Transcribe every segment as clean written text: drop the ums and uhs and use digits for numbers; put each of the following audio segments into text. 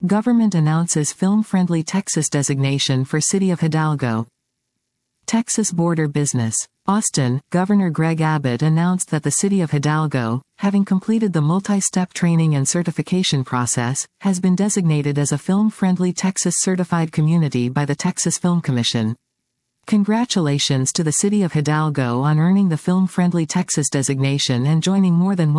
Government announces film-friendly Texas designation for City of Hidalgo. Texas border business. Austin, Governor Greg Abbott announced that the City of Hidalgo, having completed the multi-step training and certification process, has been designated as a film-friendly Texas certified community by the Texas Film Commission. Congratulations to the City of Hidalgo on earning the Film-Friendly Texas designation and joining more than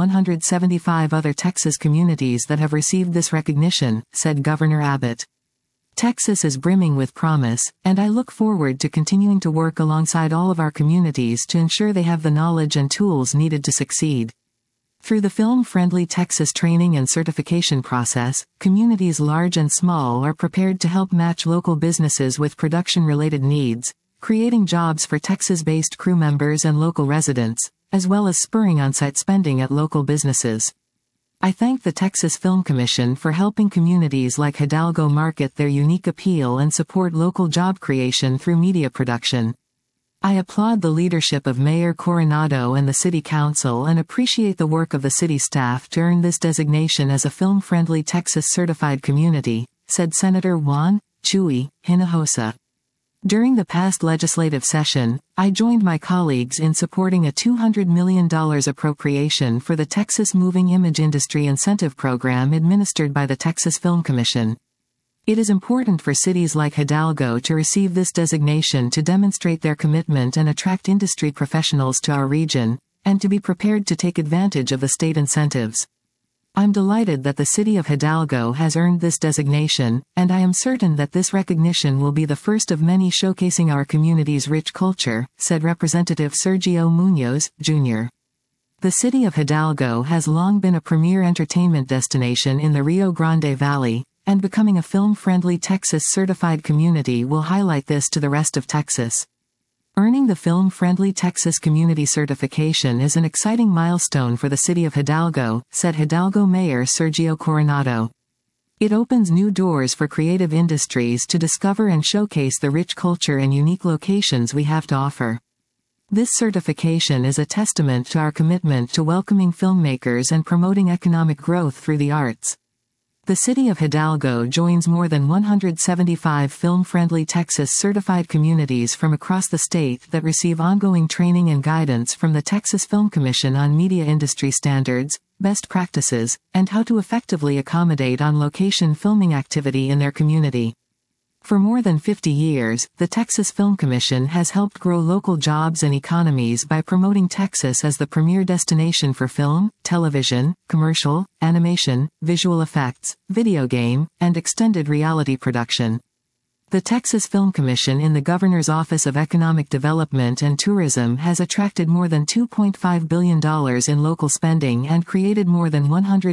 175 other Texas communities that have received this recognition, said Governor Abbott. Texas is brimming with promise, and I look forward to continuing to work alongside all of our communities to ensure they have the knowledge and tools needed to succeed. Through the Film-Friendly Texas training and certification process, communities large and small are prepared to help match local businesses with production-related needs, creating jobs for Texas-based crew members and local residents, as well as spurring on-site spending at local businesses. I thank the Texas Film Commission for helping communities like Hidalgo market their unique appeal and support local job creation through media production. I applaud the leadership of Mayor Coronado and the City Council and appreciate the work of the city staff to earn this designation as a film-friendly Texas certified community, said Senator Juan Chuy Hinojosa. During the past legislative session, I joined my colleagues in supporting a $200 million appropriation for the Texas Moving Image Industry Incentive Program administered by the Texas Film Commission. It is important for cities like Hidalgo to receive this designation to demonstrate their commitment and attract industry professionals to our region, and to be prepared to take advantage of the state incentives. I'm delighted that the City of Hidalgo has earned this designation, and I am certain that this recognition will be the first of many showcasing our community's rich culture, said Representative Sergio Munoz, Jr. The City of Hidalgo has long been a premier entertainment destination in the Rio Grande Valley, and becoming a film-friendly Texas certified community will highlight this to the rest of Texas. Earning the Film-Friendly Texas Community certification is an exciting milestone for the City of Hidalgo, said Hidalgo Mayor Sergio Coronado. It opens new doors for creative industries to discover and showcase the rich culture and unique locations we have to offer. This certification is a testament to our commitment to welcoming filmmakers and promoting economic growth through the arts. The City of Hidalgo joins more than 175 film-friendly Texas certified communities from across the state that receive ongoing training and guidance from the Texas Film Commission on media industry standards, best practices, and how to effectively accommodate on-location filming activity in their community. For more than 50 years, the Texas Film Commission has helped grow local jobs and economies by promoting Texas as the premier destination for film, television, commercial, animation, visual effects, video game, and extended reality production. The Texas Film Commission in the Governor's Office of Economic Development and Tourism has attracted more than $2.5 billion in local spending and created more than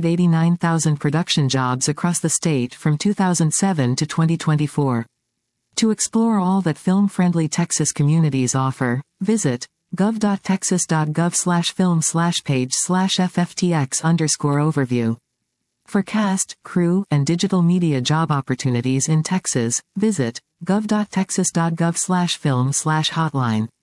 189,000 production jobs across the state from 2007 to 2024. To explore all that film-friendly Texas communities offer, visit gov.texas.gov/film/page/FFTX_overview. For cast, crew, and digital media job opportunities in Texas, visit gov.texas.gov/film/hotline.